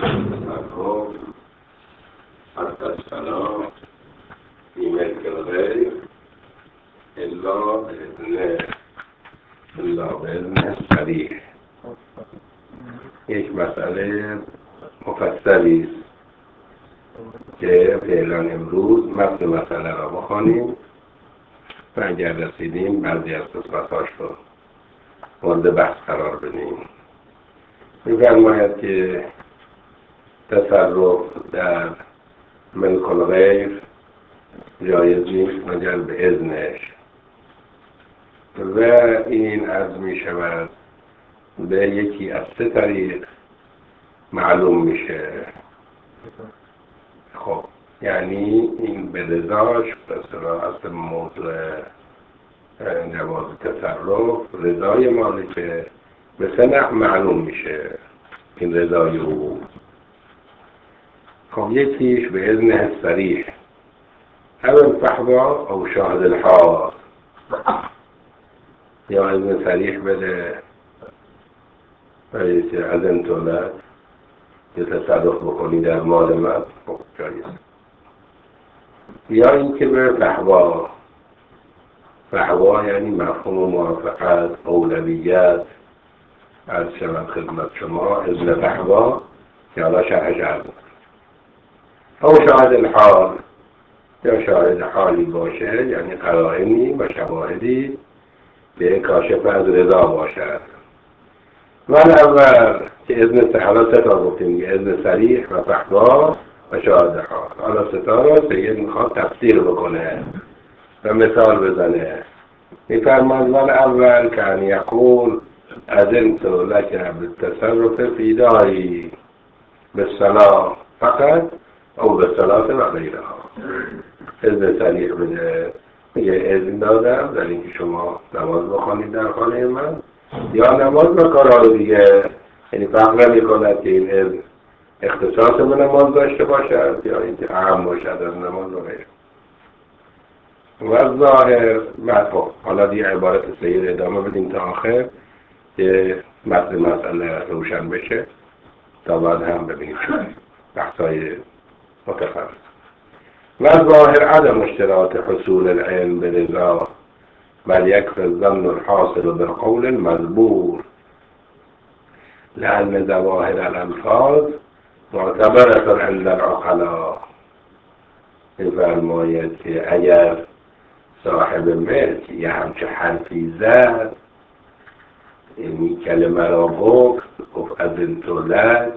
مرحوم حتی السلام في ملك الغير إلا بإذن صریح. یک مسئله مفصلی است که فعلا امروز متن مسئله را بخوانیم و اگر رسیدیم بعضی از قسمت‌هاش رو مورد بحث قرار بدیم. می‌فرماید که تصرف در ملک الغیر جایز نیست مگر به اذنش و این عرض می شود به یکی از سه طریق معلوم میشه. خب یعنی این به رضاش به صراحت موضوع جواز تصرف رضای مالکه به سه نحو معلوم میشه این رضای او. خب یکیش به اذن صریح او الفحوا او شاهد الحال، یا اذن صریح بده برای که اذن تولد یه تصرف بکنی در مال من، خب جایز. یا اینکه به فحوا یعنی مفهوم موافقت، اولویت، از شما خدمت شما اذن فحوا که حالا شرحش عرض او شاهد الحال، یا شاهد حالی باشه یعنی قرائنی و شواهدی به کاشف از رضا باشد. اول که اذن حالا سه تا گفتیم، اذن صریح و فحوا و شاهد حال. حالا سه تا را سید میخواد تفسیر بکنه و مثال بزنه. میفرماید اول که یقول اذنت لک بالتصرف فی داری بالصلاة فقط او بالصلاة و غیرها. اذن صریح بده، میگه اذن دادم در اینکه شما نماز بخوانید در خانه من یا نماز و کارهای دیگه، یعنی فرق نمی‌کند که این اذن اختصاص به نماز داشته باشد یا اینکه عام باشد از نماز و غیره. و ظاهر مطلب حالا دیگه عبارت سید ادامه بدیم تا آخر که متن مسئله روشن بشه تا بعد هم ببینیم بحثای متفرق. و ظاهر عدم اشتراط حصول العلم برضا بل یکفی الظن الحاصل بالقول المذبور لأن ظواهر الألفاظ معتبرة عند العقلاء. می‌فرماید که اگر صاحب ملک یه همچه حرفی زد، یعنی کلمه را گفت اذنت لک،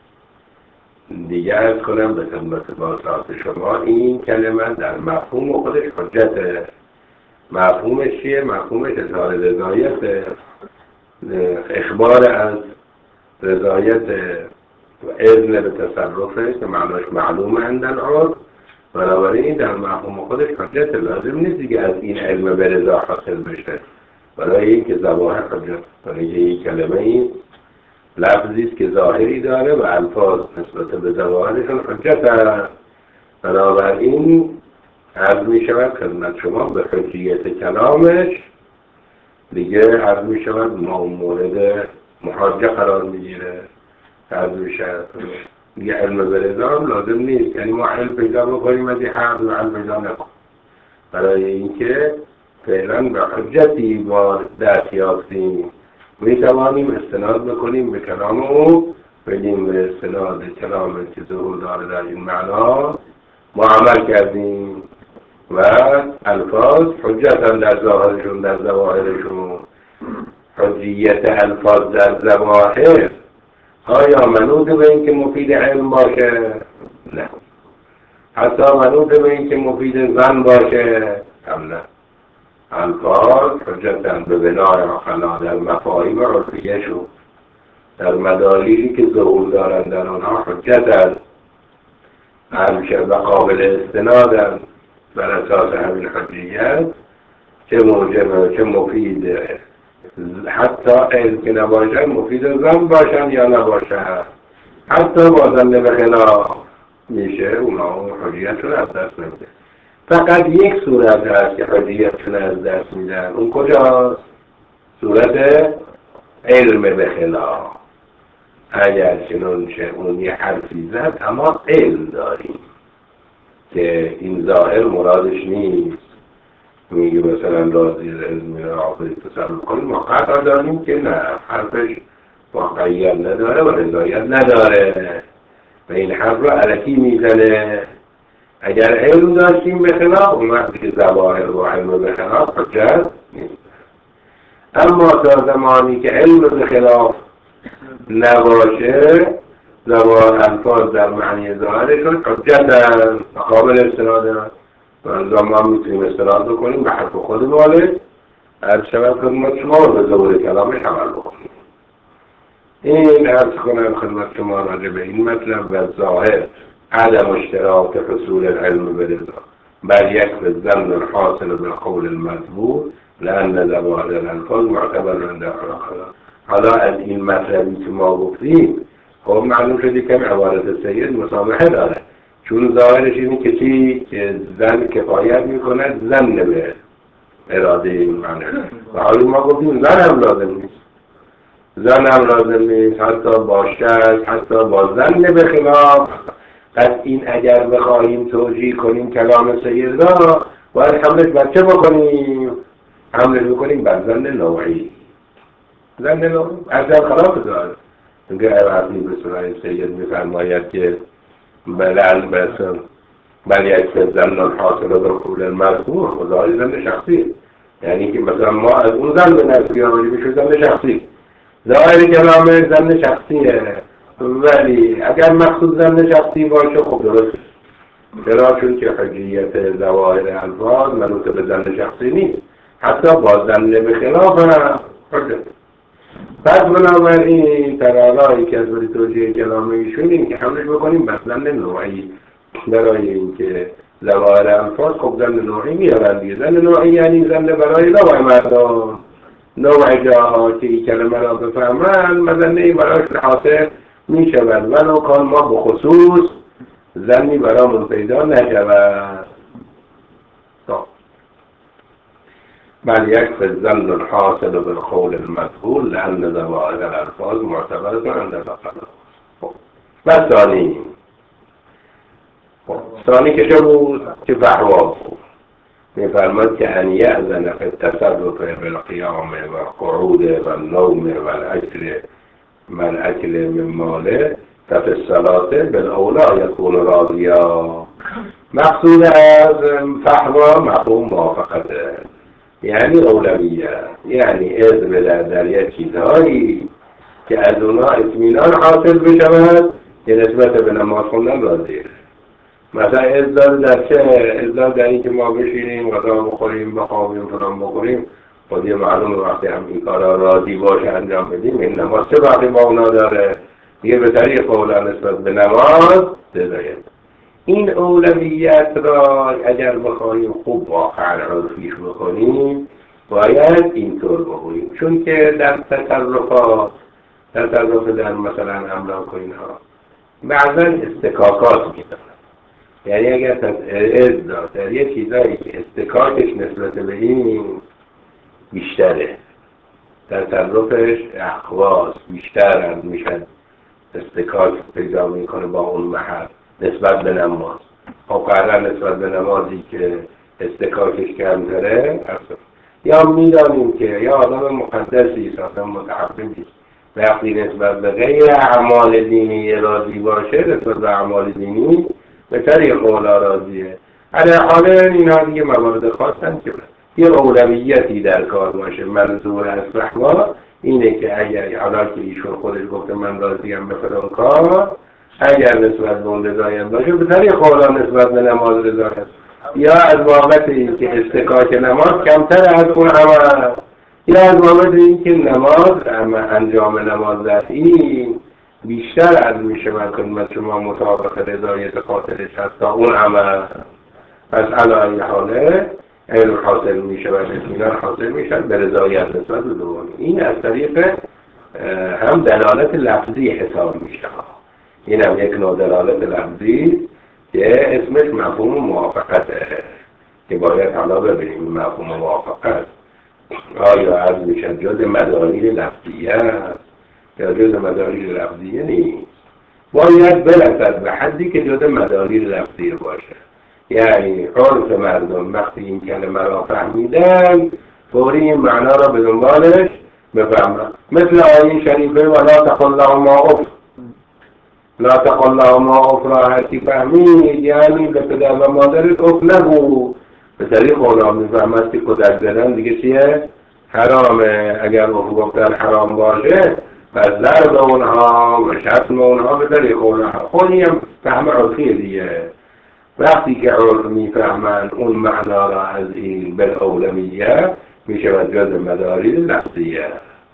دیگه ارز کنم به خدمت بازات شما این کلمه در مفهوم خودش حجته. مفهومش چیه؟ مفهومش اظهار رضایت، اخبار از رضایت و اذن به تصرفه که معناش معلومه عند العرف، بنابراین در مفهوم خودش حجت. لازم نیست دیگه از این علم به رضا حاصل بشه برای اینکه ظواهر حجت، برای این کلمه این لفظی است که ظاهری داره و الفاظ نسبت به ظواهرشون حجت هست. بنابراین عرض می شود خدمت شما به حجیت کلامش دیگه عرض می شود مورد محاجه قرار می گیره. عرض می شود دیگه علم به رضا لازم نیست، یعنی ما علم پیدا بکنیم از این حرف و علم پیدا نکن، برای اینکه فعلا به حجتی با دست یافتیم می توانیم استناد بکنیم به کلام او، بگیم به استناد کلام که ظهور داره در این معنا ما عمل کردیم و الفاظ حجتا در ظاهرشون در ظواهرشون. حجیت الفاظ در ظواهر آیا منوط به این که مفید علم باشه؟ نه. حتی منوط به این که مفید ظن باشه؟ هم نه. الفاظ حجتاً به بنای عقلا در مفاهیم عرفیه شو، در مدالیلی که ظهور دارند در آنها حجتاً همشه و قابل استناداً. بر اساس همین حجیت چه موجب چه مفید حتی علم که نباشن مفید ظن باشن یا نباشن، حتی با ظن به خلاف میشه اونا اون حجیتشون از دست نمیده. فقط یک صورت هست که حجیتشون از دست میدن، اون کجاست؟ صورت علم به خلاف. اگر چنون اون یه حرفی زد اما علم داریم که این ظاهر مرادش نیست. میگه مثلا راضی علمی عاقلی تصرف کنیم، ما قطعا داریم که نه، حرفش واقعیت نداره و رضایت نداره و این حرف رو علکی میزنه. اگر علم داشتیم به خلاف، اون وقتی که ظواهر و علم به خلاف حجت نیست. اما تا زمانی که علم به خلاف نباشه، ظواهر الفاظ در معنی ظاهرشون حجت قابل استناد و ما میتونیم استناد بکنیم به حرف خود والد، هر شود خدمت شما رو به ظهور کلامش عمل بکنیم. این عرض کنم خدمت شما راجع به این مطلب و ظاهر عدم اشتراک حصول العلم برضا بل يكفي الظن الحاصل بالقول المذموم لأن ظواهر الألفاظ معتبر عند الآخرين. حالا از این مطلبی که ما گفتیم خب معلوم شدی که عبارت سید مسامحه داره، چون ظاهرش اینه که زن کفایت میکنه زن به اراده این معنی و حالا ما گفتیم زن هم لازم نیست، زن هم لازم نیست، حتی با شرط، حتی با زن به خلاف. پس این اگر بخواهیم توجیه کنیم کلام سید را باید حملش بر چه بکنیم؟ حملش بکنیم بر زن نوعی. زن نوعی اصلا خلاف داره. اینکه وقتی به سرای سید میفرماید که بل یک زن حاصل در قول المذکور خدای زن شخصی، یعنی که مثلا ما از اون زن به نفس بیامدی بشه زن شخصی، ظاهر کلام زن شخصیه، ولی اگر مقصود زن شخصی باشه خب درست، چرا؟ چون که حجیت ظواهر الفاظ منوط به زن شخصی نیست، حتی با زن به خلاف هم حجت. پس بنابراین ترالایی که از بری توجیه کلام ایشون این که حملش بکنیم بر زن نوعی، برای اینکه ظواهر الفاظ خب زن نوعی میارن دیگه. زن نوعی یعنی زن برای نوع مردم، نوع جاها که این کلمه را بفهمن مزنه برایش حاصل می شود ولو کان ما بخصوص زنی برامون پیدا نشود. بل يكفي الظن الحاصل بالقول المذكور لأن ظواهر الألفاظ معتبرة عند العقلاء. و ثانی که چه بود؟ که فحوا بود. میفرماد که ان یأذن فی التصرف بالقیام و قعود و النوم و الاکل من ماله ففی الصلاة بالاولی یکون راضیا. مقصود از فحوا مفهوم موافقته، یعنی اولویت، یعنی اذن بده در یک چیزهایی که از اونها اطمینان حاصل بشود که نسبت به نماز خوندن راضیه. مثلا ازدار در چه؟ ازدار در این که ما بشینیم غذا بخوریم بخوابیم فلان بخوریم، خود یه معلوم وقتی هم این کارا راضی باشه انجام بدیم. این نماز چه وقتی با اونا داره؟ یه به طریق اولا نسبت به نماز رضایت. این اولویت را اگر بخواهیم خوب واقعا عرفیش بکنیم باید اینطور بکنیم، چون که در تصرف در مثلا املاک و اینها بعضا استکاکات میدن، یعنی اگر در یه چیزایی که استکاکش نسبت به این بیشتره، تصرفش اخواص بیشتر میشن، استکاک پیدا میکنه با اون محل نسبت به نماز. خب قرار نسبت به نمازی که استکاکش کمتره یا میدانیم که یا آدم مقدسی آدم متحفظی وقتی نسبت به غیر اعمال دینی راضی باشه، نسبت به اعمال دینی به طریق اولا راضیه. علی حالا اینا دیگه موارد خاصن که یه اولویتی در کار باشه. منظور از فحوا اینه که اگر حالا که ایشون خودش گفته من راضیم به فلان کار، اگر نسبت به اون رضایت باشه به طریق اولا نسبت به نماز رضایت، یا از بابت این که استکاک نماز کمتر از اون عمل، یا از بابت این که نماز انجام نماز در این بیشتر از میشه من خدمت شما مطابق رضایت خاطرش هست تا اون عمل. پس علی حاله علم حاصل میشه و اطمینان حاصل میشه به رضایت نسبت به دوم. این از طریق هم دلالت لفظی حساب میشه. این هم یک نوع دلالت لفظی که اسمش مفهوم موافقته که باید حالا ببینیم مفهوم موافقت آیا عرض میشه جز مدارین لفظیه است یا جز مداریر لفظیه نیست. باید برسد به حدی که جز مداریر لفظیه باشه. یعنی عرف مردم وقتی این کلمه را فهمیدن فوری این معنا را به دنبالش بفهمن. مثل آیه شریفه ولا تقل لهما اف، لا تقل لهما اف را هرکی فهمید یعنی به پدر و مادرت اف نگو. به طریق اونا میفهمد که کدک زدن دیگه چیه؟ حرامه. اگر اف گفتن حرام باشه پس ضرب اونها و شتم اونها به طریق اونها خودی هم فهم عرفیه دیگه. وقتی که عرف میفهمن اون معنا را از این بالاولویه میشه و جز مداریر لفظیه.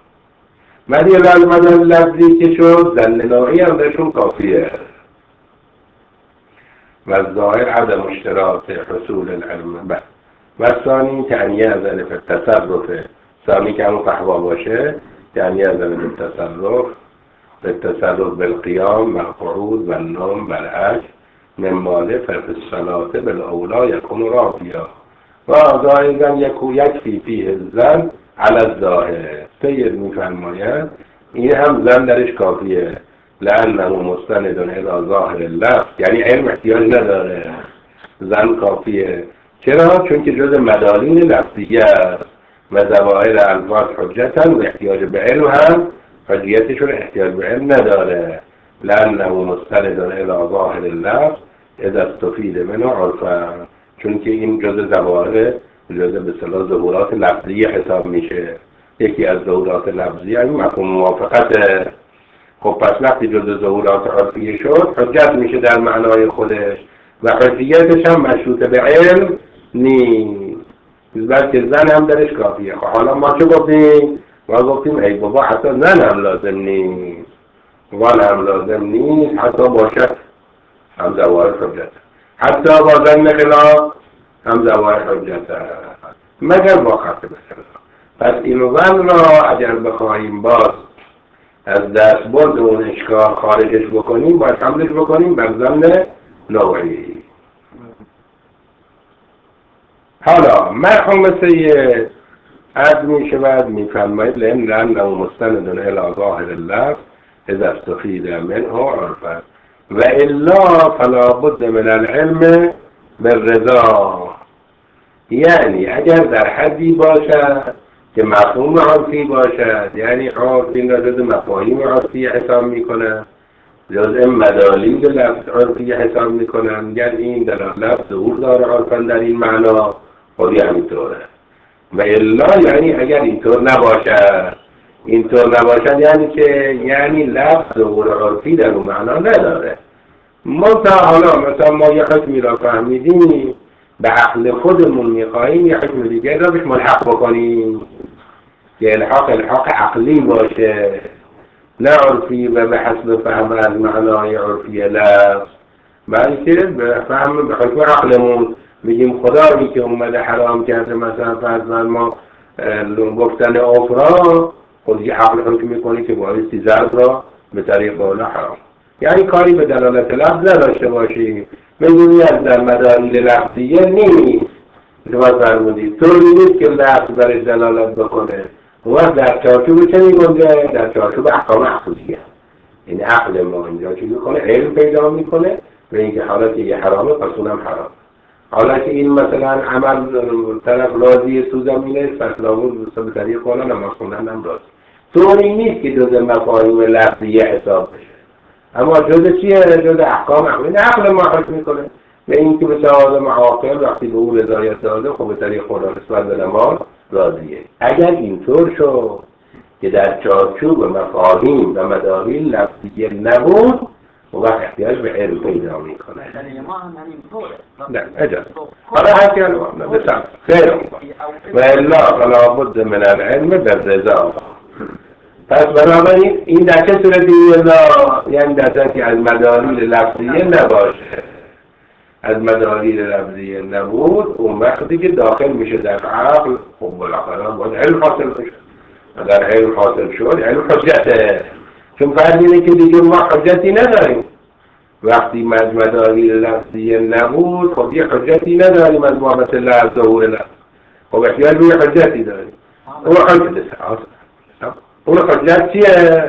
مداریر لفظی که شد زن نوعی هم درشون کافیه. و الظاهر عدم اشتراط حصول العلم و ثانی تعنیه از الف التصرف. ثانی که همون فحوا باشه تعنیه از الف التصرف بالقیام و القعود و النوم و العجز من ماله فرق الصلاة بالاولا یکون رافیا و ظاهرا یکفی فیه الزن علی الظاهر. سید میفرماید این هم زن درش کافیه لأنه مستند الى ظاهر اللفظ، یعنی علم احتیاج نداره، زن کافیه. چرا؟ چون که جز مدارین لفظیه است و ظواهر الفاظ حجتن و احتیاج به علم هم حجیتشون احتیاج به علم نداره. لأنه مستند الى ظاهر اللفظ اذا استفید منه عرفا، چون که این جز ظواهر جز به اصطلاح ظهورات لفظیه حساب میشه. یکی از ظهورات لفظیه این مفهوم موافقته. خب پس وقتی جز ظهورات عرفیه شد حجت میشه در معنای خودش و حجیتش هم مشروط به علم نیست، بلکه زن هم درش کافیه. خب حالا ما چه گفتیم؟ ما گفتیم ای بابا حتی زن هم لازم نیست، وان هم لازم نیست، حتی باشد هم ظواهر حجت، حتی با زن خلاف هم ظواهر حجت مگر با خط مثلا. پس این زن را اگر بخواهیم باز از دست برد اون اشکال خارجش بکنیم باید حملش بکنیم بر زن نوعی. حالا مرحوم سید عرض می شود می فرماید لأنه مستند الی ظاهر اللفظ اذا استفید منه عرفا و الا فلا بد من العلم بالرضا. یعنی اگر در حدی باشد که مفهوم عرفی باشد، یعنی عرف این را جز مفاهیم عرفی حساب میکنن، جز مداریر لفظ عرفی حساب میکنن، گر این در لفظ ظهور داره عرفا در این معنا خودی همینطوره. و الا یعنی اگر اینطور نباشد، اینطور نباشد یعنی که یعنی لفظ ظهور عرفی در اون معنا نداره. حالا مثلا ما یه حکمی را فهمیدیم به عقل خودمون میخواییم یه حکم دیگر را بهش ملحق بکنیم که الحاق عقلی باشه نه عرفی و به حسب فهم از معنای عرفی لفظ، بلکه به فهم به حکم عقلمون بگیم خدایی که اومده حرام کرده مثلا فرض ما گفتن آفرا خود یه عقل حکم میکنی که بایستی ظرف را به طریق اولا حرام، یعنی کاری به دلالت لفظ نداشته باشی. بگونی از در مداریر لفظیه نیست شما فرمودید طوری نیست که لفظ برش دلالت بکنه و در چارچوب چه میگنده؟ در چارچوب احکام عقلیه. این عقل ما اینجا چی میکنه؟ علم پیدا میکنه به اینکه حالا که یه حرامه پس اونم حرام. حالا که این مثلا عمل طرف راضیه تو زمینه پس لابد به طریق اولا نماز خوندن هم راضی. طوری نیست که جز مفاهیم لفظیه حساب بشه، اما جز چیه؟ جز احکام عقلی. عقل ما حکم میکنه به این که مثل آدم عاقل وقتی به او رضایت داده خب به طریق خدا نسبت به نماز راضیه. اگر اینطور شد که در چارچوب مفاهیم و مداریر لفظیه نبود و وقت احتیاج به علم پیدا میکنه. ما هم همینطوره. نه اجازه. حالا هرکی الان بسم خیر و الا فلا بد من العلم بالرضا. پس بنابراین این در چه صورتی یعنی در صورتی از مداریر لفظیه نباشه، از مداریر لفظیه نبود اون وقتی که داخل میشه در عقل خب بالاخره باید علم حاصل بشه. اگر علم حاصل شد علم حجته، چون فرض اینه که دیگه ما حجتی نداریم. وقتی مداریر لفظیه نبود خب یه حجتی نداریم از ما مثل لفظ ظهور لفظ، خب احتیاج به یه حجتی داریم. اون حجت چیه؟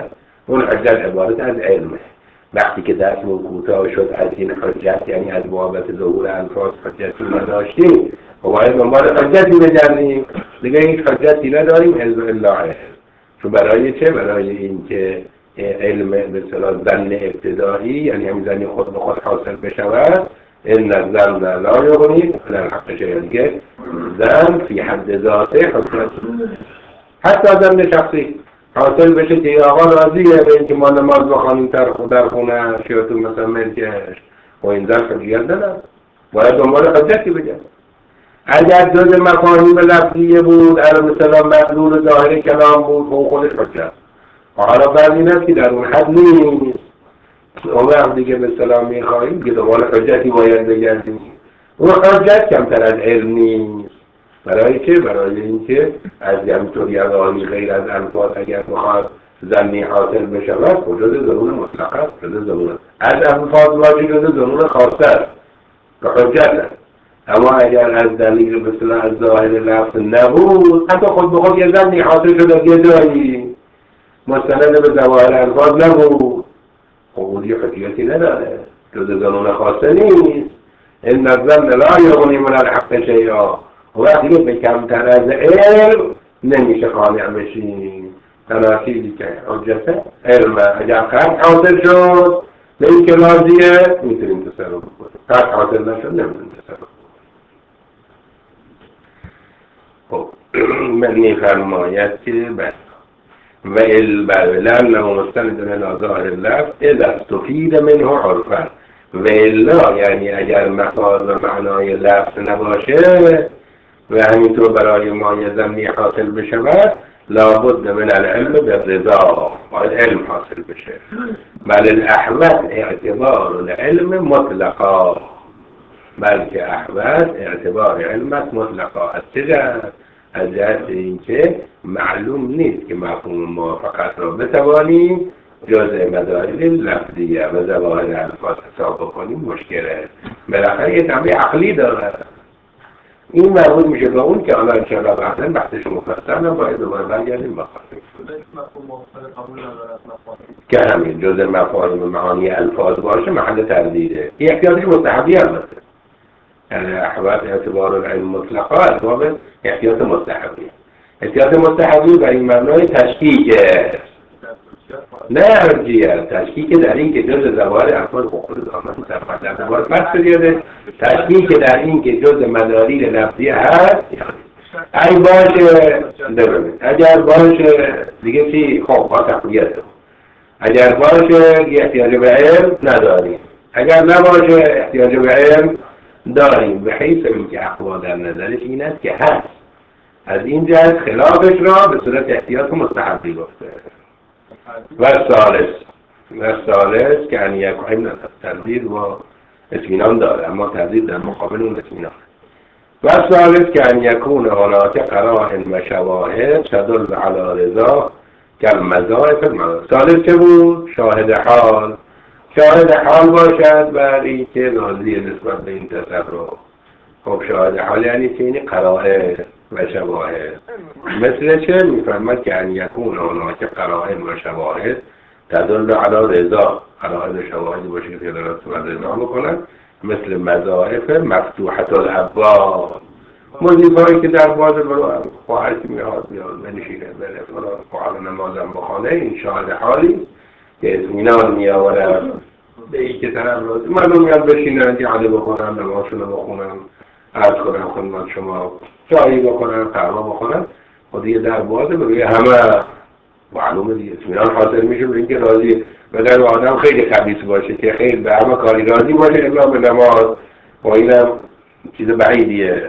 اون حجت عبارت از علمه. وقتی که درسمون کوتاه شد از این حجت، یعنی از بابت ظهور الفاظ حجتی نداشتیم، و باید دنبال حجتی بگردیم. دیگه این حجتی نداریم الا علم. چون برای چه؟ برای اینکه علم به اصطلاح ظن ابتدایی، یعنی همین ظنی خود به خود حاصل بشود. ان الظن لا یغنی من الحق شیئا. دیگه ظن فی حد ذاته حجت، حتی ظن شخصی حاصل بشه که یا آقا راضیه به اینکه ما نماز بخوانیم در خونه شیعتون مثلا ملکش، و این ظن حجیت نداره، باید دنبال حجتی بگرد. اگر جز مفاهیم لفظیه بود، الان مثلا مدلول ظاهر کلام بود، و خودش حجت. حالا فرض این است که در اون حد نیست، اون وقت دیگه به اصطلاح میخواهیم که دنبال حجتی باید بگردیم. اون حجت کمتر از علم نیست. برای چه؟ برای اینکه از همینطور یقانی غیر از الفاظ اگر بخواد ظنی حاصل بشود، جز ظنون مطلق است، جز ظنون از الفاظ باشه، جز ظنون خاصه است که حجت است. اما اگر از دلیل به اصطلاح از ظاهر لفظ نبود، حتی خود به خود یه ظنی حاصل شده یه جایی مستند به ظواهر الفاظ نبود، خب یه حجیتی نداره، جز ظنون خاصه نیست. ان الظن لا یغنی من الحق شیئا. وقتی به کمتر از علم نمیشه قانع بشیم. تناسیبی که حجت علم اگر قطع حاصل شد به این که راضیه میتونیم تصرف بکنیم، قطع حاصل نشد نمیتونیم تصرف بکنیم. خب میفرماید که بس و لأنه مستند من ظاهر اللفظ اذا استفید منه عرفا. و الا یعنی اگر مفاد و معنای لفظ نباشه و همینطور برای ما یه ظنی حاصل بشود، لابد من العلم بالرضا، باید علم حاصل بشه. بل الاحوط اعتبار العلم مطلقا، بلکه احوط اعتبار علمت مطلقا. از چه جهت؟ از جهت اینکه معلوم نیست که مفهوم موافقت را بتوانیم جزء مدارج لفظیه و ظواهر الفاظ حساب بکنیم، مشکله. بالاخره یه طبع عقلی داره. این مربوط میشه به اون که الان انشاءالله بعداً بحثش مفصل هم باید دوباره برگردیم بخواهیم که همین جزء مفاهیم معانی الفاظ باشه محل تردیده. این احتیاطش مستحبی البته، یعنی احوال اعتبار العلم مطلقا اسباب احتیاط مستحبی. احتیاط مستحبی برای این معنای تشکیکه، نه ارجیت. تشکیک در این که جز ظواهر الفاظ خود آمد در دوباره پس بگیرده. تشکیک در این که جز مداریل لفظی هست. ای باشه اگر باشه دیگه چی؟ خب با تقویت. اگر باشه دیگه احتیاج به علم نداریم، اگر نباشه احتیاج به علم داریم. به حیث اینکه اقوا در نظرش این است که هست، از این جهت خلافش را به صورت احتیاط مستحبی گفته. و ثالث که ان یکون تردید و اطمینان داره، اما تردید در مقابل اون اطمینان. و ثالث که ان یکون هناک قرائن و شواهد تدل علی رضا کالمضاعف المضاعف. ثالث چه بود؟ شاهد حال باشد برای که راضی نسبت به این تصرف. خب شاهد حال یعنی که این قرائن و شواهد مثل چه؟ میفرماد که ان یکون هناک قرائن و شواهد تدل علی رضا، قرائن و شواهدی باشه که دلالت بر رضا میکنن، مثل مضاعف مفتوحة الابواب، موضوعی که در باز برو خواهرکی میاد بنشینه بره خواهر نمازم بخانه. این شاهد حالی که اطمینان میآورد به این که طرف راضی، مردم میاد بشینن که علی بکنن، نمازشون بخونن، عرض کنن خدمت شما، چایی بکنن، قهوه بخونن، و دیگه در بازه بروی همه معلومه دیگه اطمینان حاصل میشه به اینکه راضی. بدن آدم خیلی خبیث باشه که خیلی به همه کاری راضی باشه الا به نماز، و اینم چیز بعیدیه.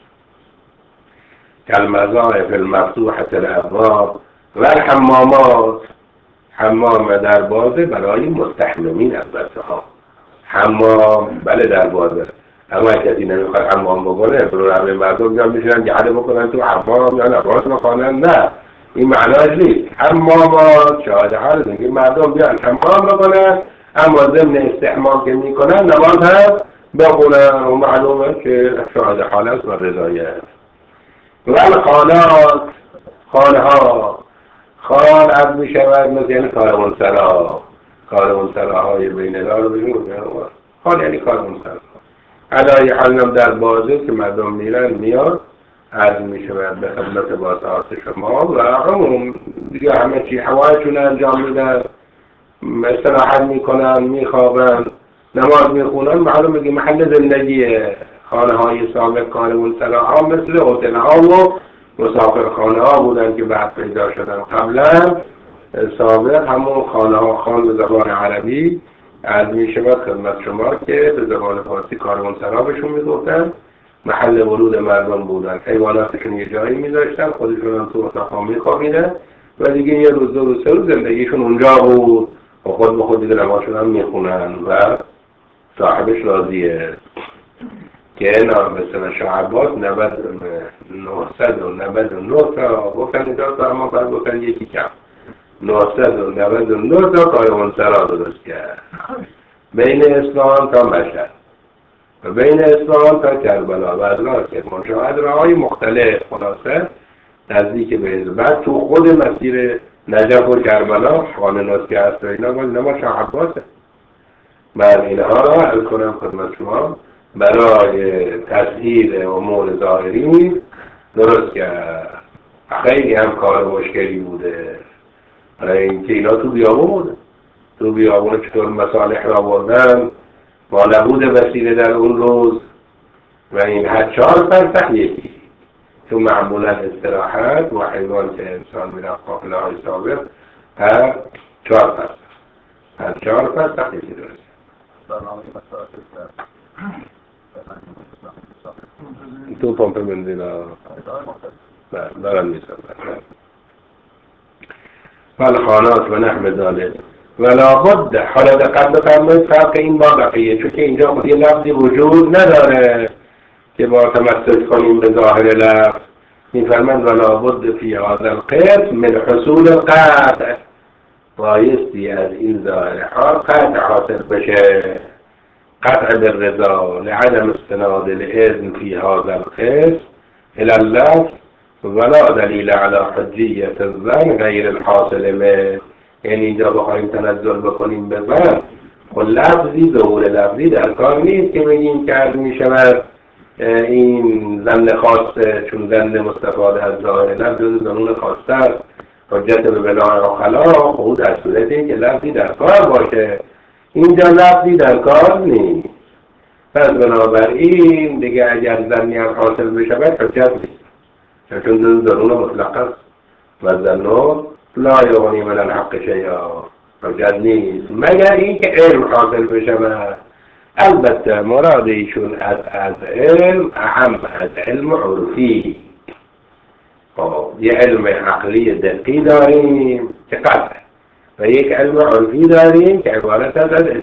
کالمضاعف المفتوحة الابواب و الحمامات، حمام در بازه برای مستحممین البته ها. حمام بله در بازه، اما کسی نمیخواد حمام بکنه برو همه مردم بیان میشنن گرده بکنن تو حمام یا نماز بخونن، نه این معناش نیست. حمامات شاهد حال دیگه مردم بیان حمام بکنن، اما ضمن استحمام که میکنن نماز هم بخونن، و معلومه که شاهد حال است و رضایت. و الخانات، خان عد می شود مثل یعنی کاروانسراهای بین الها رو بگیم خان یعنی کاروانسرا علای حالم در بازه که مردم میرن میاد عرض می شود به خدمت باسعات شما و همون دیگه همه چی هوایشون انجام میدن استراحت میکنن میخوابن نماز میخونن معلوم میگه محل زندگی خانه های سابق کاروانسراها مثل هتل ها و مسافر خانه ها بودن که بعد پیدا شدن قبلا سابق همون خانه ها خان به زبان عربی عرض می شود خدمت شما که به زبان فارسی کاروانسرا بهشون میگفتن محل ورود مردم بودن حیواناتشون یه جایی میذاشتن خودشون هم تو اتاقا میخوابیدن و دیگه یه روز دو روز سه روز زندگیشون اونجا بود و خود به خود دیگه نمازشون هم میخونن و صاحبش راضیه که اینا مثلا شاه عباس 999 تا گفتن اینجا تا اما باید گفتن یکی کم 999 تا کاروانسرا درست کرد بین اصفهان تا مشهد و بین اصفهان تا کربلا و از راه کرمانشاه راههای مختلف خلاصه نزدیک به بعد تو خود مسیر نجف و کربلا خانه نسکه هست و اینا باز نما شاه عباسه من اینها را عرض کنم خدمت شما برای تسهیل امور ظاهری درست کرد خیلی هم کار مشکلی بوده برای اینکه اینا تو بیابون بوده تو بیابون چطور مصالح را بردن با نبود وسیله در اون روز و این هر 4 فرسخ یکی تو معمولا استراحت و حیوان که انسان میرفت قافله های سابق هر 4 فرسخ هر 4 فرسخ یکی درست تو پمپ بنزین دارن میسازن فالخانات و نحو ذالک ولا بد حالا دقت بفرمایید فرق این با بقیه چون که اینجا خود یه لفظی وجود نداره که با تمسک کنیم به ظاهر لفظ میفرمند ولا بد فی هذا القسم من حصول القطع بایستی از این ظاهر حال قطع حاصل بشه قطع بالرضا لعدم استناد الاذن في هذا القسم الى اللفظ ولا دلیل على حجیة الظن غیر الحاصل منه یعنی اینجا بخواهیم تنزل بکنیم به ظن خب لفظی ظهور لفظی در کار نیست که بگیم که عرض می شود این ظن خاصه چون ظن مستفاده از ظاهر لفظ جز ظنون خاصه است حجت به بنای آخلا خود در صورتی که لفظی در کار باشه اینجا لفظی در کار نیست پس بنابراین دیگه اگر ظنی هم حاصل بشود حجت نیست چون ظنون مطلق است و ظنون لا یغنی من الحق شیئا حجت نیست مگر این که علم حاصل بشود البته مراد ایشون از علم اهم از علم عرفی یه علم عقلی دقیق داریم که قطع و یک علم عرفی داریم که عبارت است از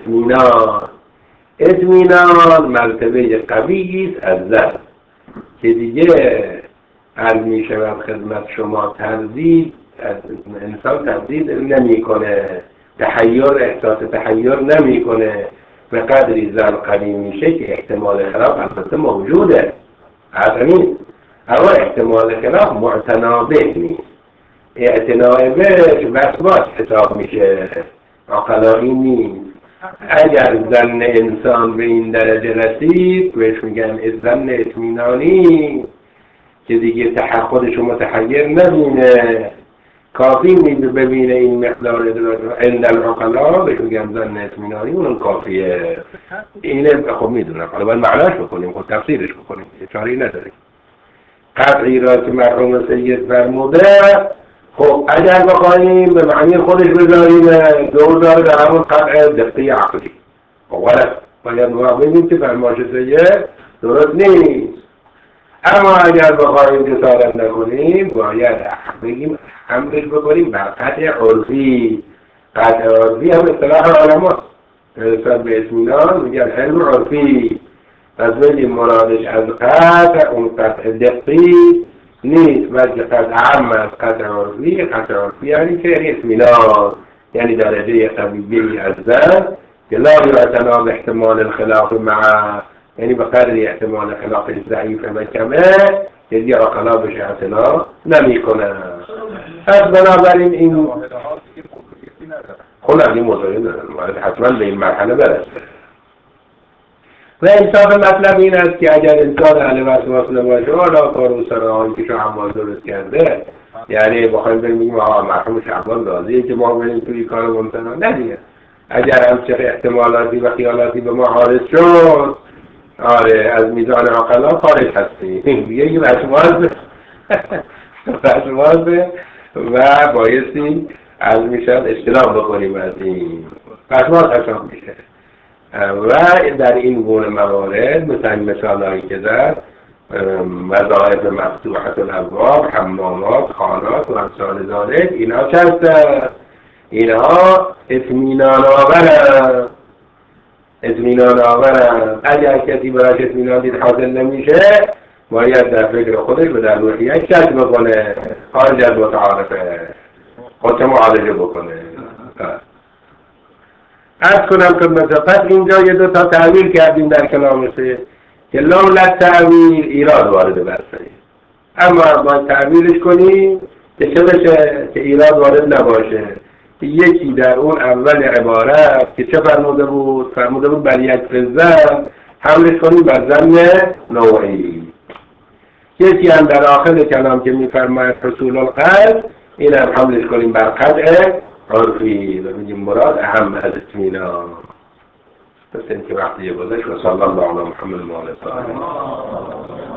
اطمینان مرتبه قوی است از ظن که دیگه عرض می شود خدمت شما تردید انسان تردید نمی کنه احساس تحیر نمی کنه به قدری ظن قوی میشه که احتمال خلاف البته موجوده حتی نیست اما احتمال خلاف معتنا به نیست اعتناع بهش وسواس حساب میشه عقلانی نیست اگر ظن انسان به این درجه رسید بهش میگن ظن اطمینانی که دیگه خودشو متحیر نبینه کافی ببینه این مقدار عند العقلا بهش میگن ظن اطمینانی اون کافیه اینه خب میدونم حالا باید معناش بکنیم خب تفسیرش بکنیم چاری نداریم قطعی را که مرحوم سید فرموده خب اگر بخواهیم به معنی خودش بذاریم دور داره در همون قطع دقیق عقلی اولا باید بگیم که فرماش سید درست نیست اما اگر بخواهیم جسارت نکنیم باید بگیم حملش بکنیم بر قطع عرفی قطع عرفی هم اصطلاح علماست نسبت به اطمینان میگن علم عرفی پس بگیم مرادش از قطع اون قطع دقیق نیست بلکه قطع عام از قطع عرفی یعنی که اطمینان یعنی درجه قوی از ظن که لا یعتنا به احتمال الخلاف مع یعنی به قدر احتمال خلافش ضعیف و کمه که عقلا بهش اعتنا نمیکنن. پس بنابراین این خود از این موضوعی ندارن، باید حتما به این مرحله برسه. و انصاف مطلب این است که اگر انسان اهل وسواس نباشه، حالا کار و سرهایی که شهبان درست کرده، یعنی بخوایم بگیم مرحوم شهبان راضیه که ما بریم توی کار ممتنع، نه دیگه. اگر همچه احتمالاتی و خیالاتی به ما حارس شد، آره از میزان عقلا خارج هستیم دیگه. این وسواس و بایستی از میشد اجتناب بکنیم از این وسواس حساب میشه. و در این گونه موارد مثل مثال هایی که در وظایف مفتوحة الابواب، حمامات، خانات و امثال ذالک، اینها چه هستند؟ اینها اطمینان آورند. اگر کسی براش اطمینان دید حاصل نمیشه، باید در فکر خودش و در روحیه‌اش شک بکنه، خارج از متعارفه خودش معالجه بکنه. عرض کنم که مثلا پس اینجا یه دو تا تعبیر کردیم در کلامشه که لولا تعبیر ایراد وارد بحثه، اما باید تعبیرش کنیم که چه بشه که ایراد وارد نباشه. یکی در اون اول عبارت که چه فرموده بود بر یک زن حملش کنیم بر زن نوعی. یکی هم در آخر کلام که میفرماید حصول القلب، این هم حملش کنیم بر قطع عرفی و بگیم مراد اهم از اطمینان. پس این که وقتی گذشت و صلی الله علی محمد و آله الطاهرین.